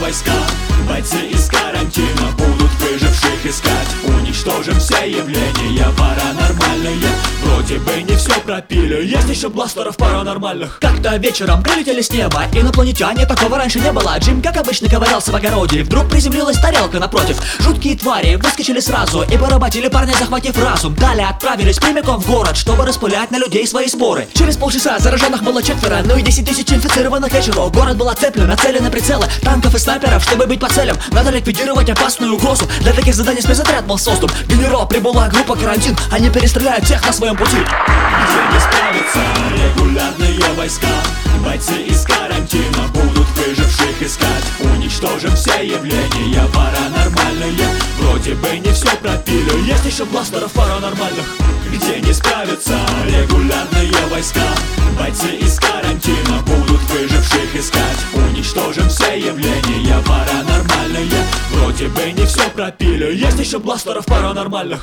войска. Бойцы из карантина будут выживших искать. Уничтожим все явления паранормальные. Вроде бы не все пропили, есть еще бластеров паранормальных. Как-то вечером прилетели с неба инопланетяне, такого раньше не было. Джим, как обычно, ковырялся в огороде. Вдруг приземлилась тарелка напротив. Жуткие твари выскочили сразу и поработили парня, захватив разум. Далее отправились прямиком в город, чтобы распылять на людей свои споры. Через полчаса зараженных было 4, ну и 10 тысяч инфицированных вечеру. Город был оцеплен, нацелены прицелы танков и снайперов, чтобы быть по целям. Надо ликвидировать опасную угрозу. Для таких заданий спецотряд был создан. Генерал, прибыла группа карантин. Они перестреляют всех на своем пути. Где не справятся регулярные войска. Бойцы из карантина будут выживших искать. Уничтожим все явления паранормальные. Вроде бы не все пропили, есть еще бластеров паранормальных. Где не справятся регулярные войска. Бойцы из карантина будут выживших искать. Уничтожим все явления паранормальные. Вроде бы не все пропили, есть еще бластеров паранормальных.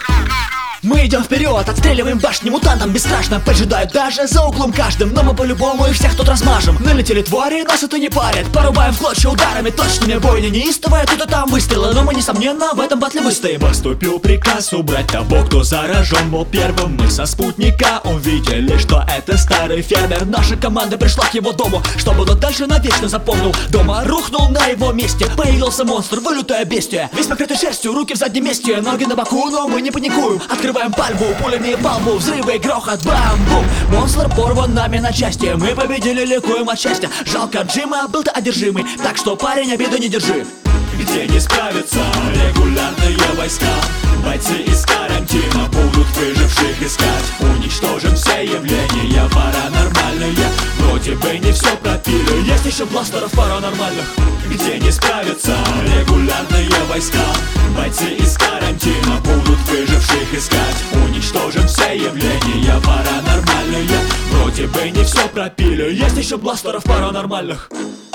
Мы идем вперед, отстреливаем башни мутантам бесстрашно. Поджидают даже за углом каждым, но мы по-любому их всех тут размажем. Налетели твари, нас это не парит. Порубаем в клочья ударами, точными бойня неистовая. Тут и там выстрелы, но мы, несомненно, в этом батле выстоим. Поступил приказ убрать того, кто заражен был первым. Мы со спутника увидели, что это старый фермер. Наша команда пришла к его дому, чтобы тот дальше навечно запомнил. Дома рухнул на его месте. Появился монстр, вылютое бестия. Весь покрытый шерстью, руки в заднем месте, ноги на боку, но мы не паникуем. Открываем пальбу, пулями по лбу, взрывы, грохот, бам-бум. Монстр порван нами на части, мы победили, ликуем от счастья. Жалко Джима, был ты одержимый, так что, парень, обиду не держи. Где не справятся регулярные войска. Бойцы из карантина будут выживших искать. Уничтожим все явления паранормальные. Вроде бы не все пропили, есть еще бластеров паранормальных. Где не справятся регулярные войска. Бойцы из карантина будут выживших искать. Уничтожим все явления паранормальные. Вроде бы не все пропили, есть еще бластеров паранормальных.